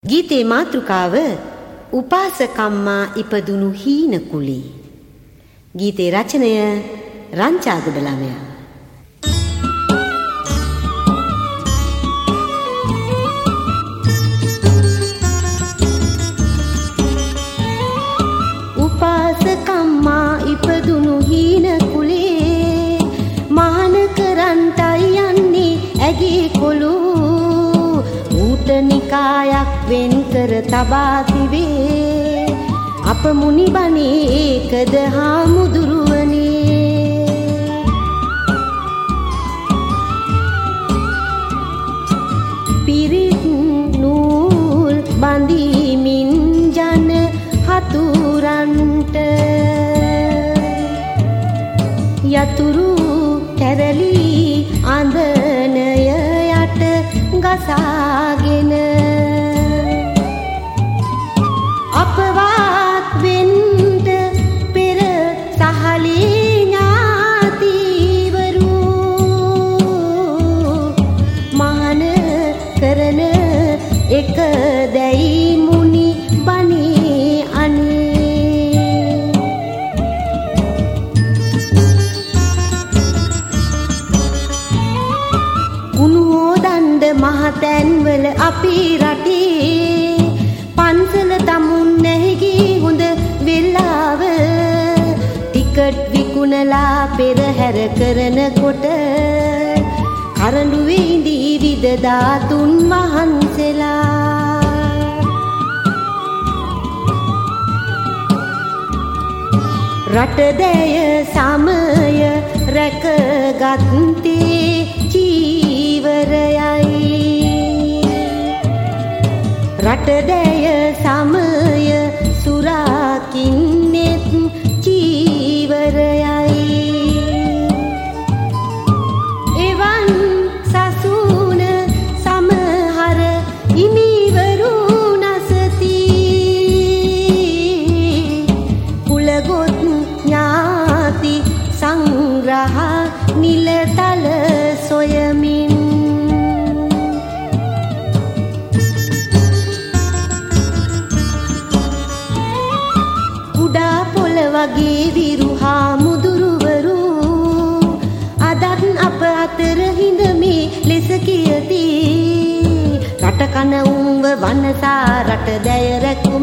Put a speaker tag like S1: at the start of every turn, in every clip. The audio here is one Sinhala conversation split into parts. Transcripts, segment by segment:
S1: ගීතේ මාතෘකාව උපාසකම්මා ඉපදුණු හීන කුලී. ගීතේ රචනය රංචාගොඩ ළමයා. උපාසකම්මා ඉපදුණු හීන කුලේ මහාන කරන්ටයි යන්නේ ඇගේ කොළු ඌට නිකායක් වෙන් කර තබා තිබේ අප මුනිබණේ ඒකද හාමුදුරුවනේ පිරිත් නූල් බඳිමින් ජන හතුරන්ට යතුරු කැරලි අඳනය යට ගසාගෙන අපවත් වෙන්ට පෙර සහලේ ඥාතිවරු මහාන කරන එක දැයි මුනි බණේ අනේ කුණු හොදන්ඩ මහතැන්වල අපේ රටේ පන්සල තමුන් නැහිගී හොඳ වෙල්ලාව ටිකට් විකුණලා පෙරහැර කරනකොට කරඬුවේ ඉඳී විද ධාතුන් වහන්සේලා රටදැය සමය රැකගත්තේ චීවරයයි රටදැය සමය සුරාකින්නෙත් චීවරයයි එවන් සසුන සමහර හිමිවරු නසති කුලගොත් ඥාති සංග්‍රහ නිලතල සොයමින් කුඩා පොළ වගේ විරුහා මුදුරුවරු අදත් අප අතර හිඳමේ ලෙස කියති රට කන උඹ වනසා රට දැය රැකුම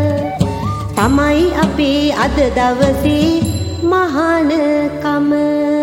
S1: තමයි අපේ අද දවසේ මහානකම